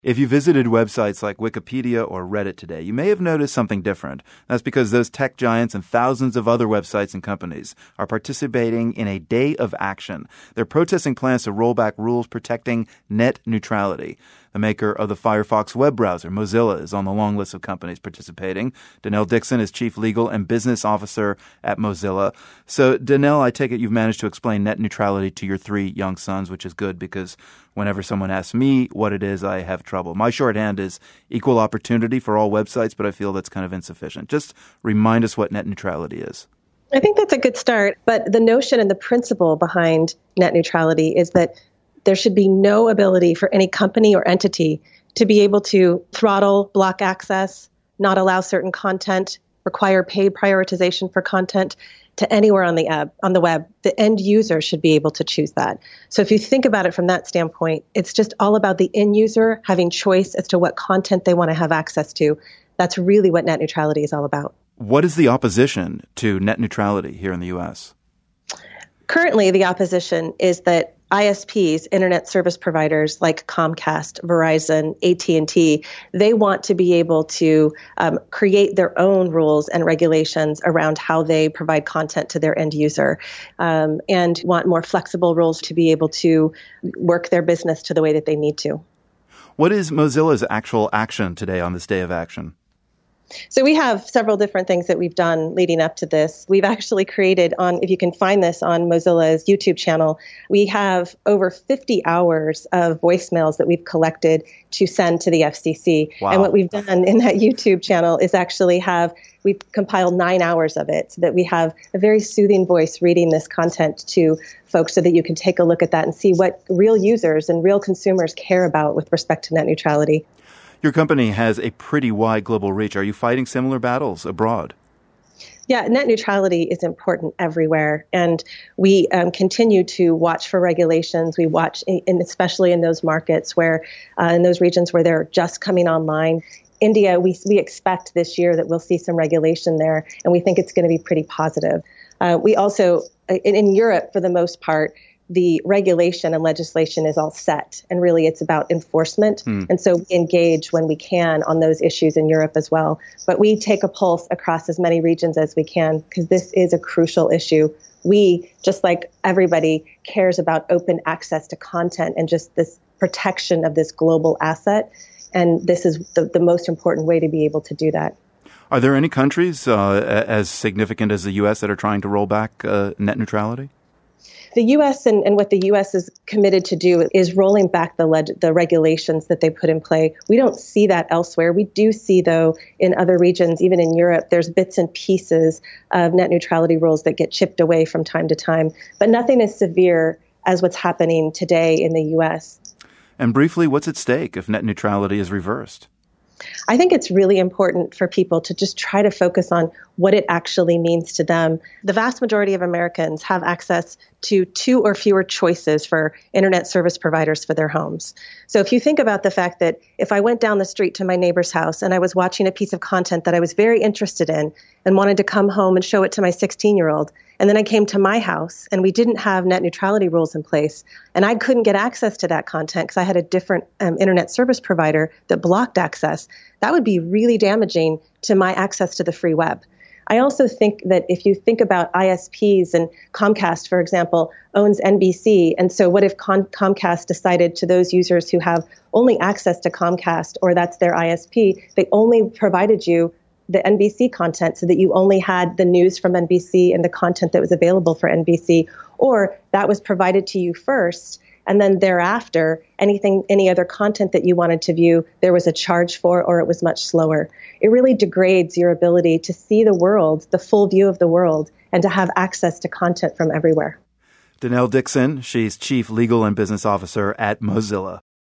If you visited websites like Wikipedia or Reddit today, you may have noticed something different. That's because those tech giants and thousands of other websites and companies are participating in a day of action. They're protesting plans to roll back rules protecting net neutrality. The maker of the Firefox web browser, Mozilla, is on the long list of companies participating. Danelle Dixon is Chief Legal and Business Officer at Mozilla. So, Danelle, I take it you've managed to explain net neutrality to your 3 young sons, which is good because whenever someone asks me what it is, I have trouble. My shorthand is equal opportunity for all websites, but I feel that's kind of insufficient. Just remind us what net neutrality is. I think that's a good start, but the notion and the principle behind net neutrality is that there should be no ability for any company or entity to be able to throttle, block access, not allow certain content, require paid prioritization for content to anywhere on the web. The end user should be able to choose that. So if you think about it from that standpoint, it's just all about the end user having choice as to what content they want to have access to. That's really what net neutrality is all about. What is the opposition to net neutrality here in the U.S.? Currently, the opposition is that ISPs, internet service providers like Comcast, Verizon, AT&T, they want to be able to create their own rules and regulations around how they provide content to their end user, and want more flexible rules to be able to work their business to the way that they need to. What is Mozilla's actual action today on this day of action? So we have several different things that we've done leading up to this. We've actually created if you can find this on Mozilla's YouTube channel, we have over 50 hours of voicemails that we've collected to send to the FCC. Wow. And what we've done in that YouTube channel is actually we've compiled 9 hours of it so that we have a very soothing voice reading this content to folks so that you can take a look at that and see what real users and real consumers care about with respect to net neutrality. Your company has a pretty wide global reach. Are you fighting similar battles abroad? Yeah, net neutrality is important everywhere. And we continue to watch for regulations. We watch, especially in those markets in those regions where they're just coming online. India, we expect this year that we'll see some regulation there, and we think it's going to be pretty positive. We also, in Europe, for the most part, the regulation and legislation is all set, and really it's about enforcement. And so we engage when we can on those issues in Europe as well. But we take a pulse across as many regions as we can because this is a crucial issue. We, just like everybody, cares about open access to content and just this protection of this global asset. And this is the most important way to be able to do that. Are there any countries as significant as the U.S. that are trying to roll back net neutrality? The U.S. and what the U.S. is committed to do is rolling back the regulations that they put in play. We don't see that elsewhere. We do see, though, in other regions, even in Europe, there's bits and pieces of net neutrality rules that get chipped away from time to time. But nothing as severe as what's happening today in the U.S. And briefly, what's at stake if net neutrality is reversed? I think it's really important for people to just try to focus on what it actually means to them. The vast majority of Americans have access to 2 or fewer choices for internet service providers for their homes. So if you think about the fact that if I went down the street to my neighbor's house and I was watching a piece of content that I was very interested in and wanted to come home and show it to my 16-year-old, and then I came to my house and we didn't have net neutrality rules in place, and I couldn't get access to that content because I had a different internet service provider that blocked access, that would be really damaging to my access to the free web. I also think that if you think about ISPs, and Comcast, for example, owns NBC. And so what if Comcast decided to those users who have only access to Comcast, or that's their ISP, they only provided you the NBC content so that you only had the news from NBC and the content that was available for NBC, or that was provided to you first. And then thereafter, any other content that you wanted to view, there was a charge for, or it was much slower. It really degrades your ability to see the world, the full view of the world, and to have access to content from everywhere. Danelle Dixon, she's Chief Legal and Business Officer at Mozilla.